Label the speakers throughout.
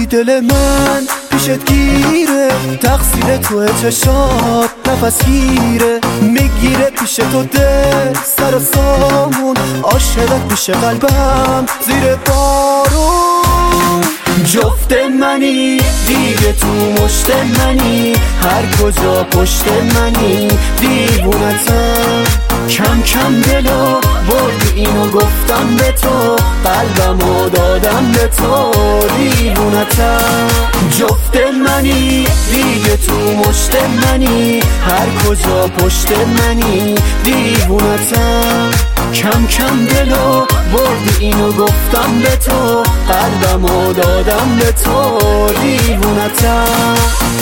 Speaker 1: وقتی دل من پیشت گیره، تقصیر توه، چشات نفس گیره، میگیره پیش تو دل سر و سامون، عاشقت پیش قلبم زیر بارون. جفت منی دیگه، تو مشت منی، هر کجا پشت منی، دیوونتم. کم کم دلو بردی، اینو گفتم به تو، قلبمو دادم به تو، دیوونتم. جفت منی دیگه، تو مشت منی، هر کجا پشت منی، دیوونتم. کم کم دلو بردی، اینو گفتم به تو، قلبمو دادم به تو، دیوونتم.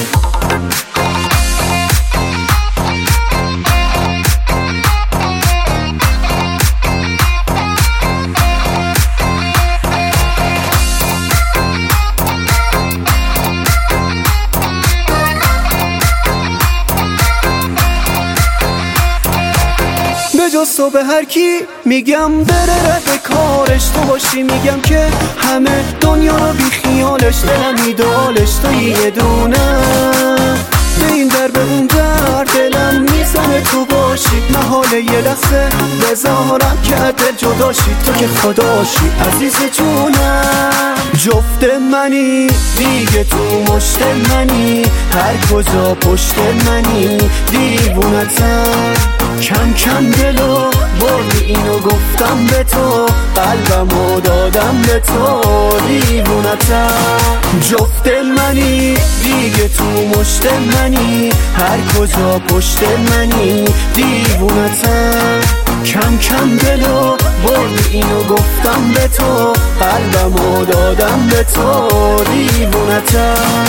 Speaker 1: جز تو به هر کی میگم بره رد کارش، تو باشی میگم که همه دنیا رو بی خیالش، دلم ایدالش تو یه دونه، به این در به اون در دلم میزنه تو باشی، محاله یه لحظه بذارم که دل جداشی، تو که خداشی عزیز جونم. جفت منی دیگه، تو مشت منی، هر کجا پشت منی، دیوونتم. کم کم دلو بردی، اینو گفتم به تو، قلبمو دادم به تو، دیوونتم. جفت منی دیگه، تو مشت منی، هر کجا پشت منی، دیوونتم. کم کم دلو بردی، اینو گفتم به تو، قلبمو دادم به تو، دیوونتم.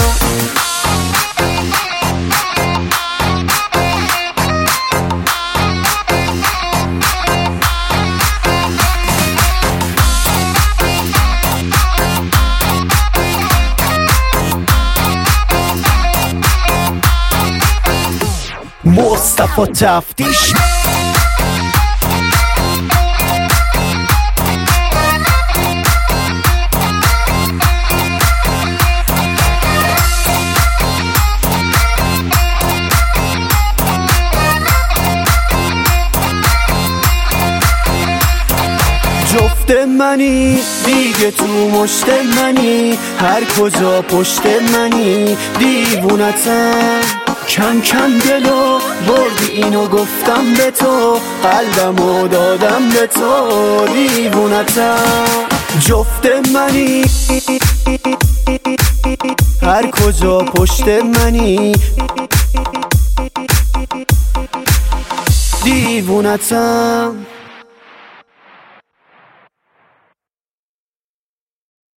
Speaker 1: مصطفی تفتیش. جفت منی دیگه، تو مشت منی، هر کجا پشت منی، دیوونتم. کم کم دلو بردی، اینو گفتم به تو، قلبمو دادم به تو، دیوونتم. جفت منی هر کجا پشت منی، دیوونتم.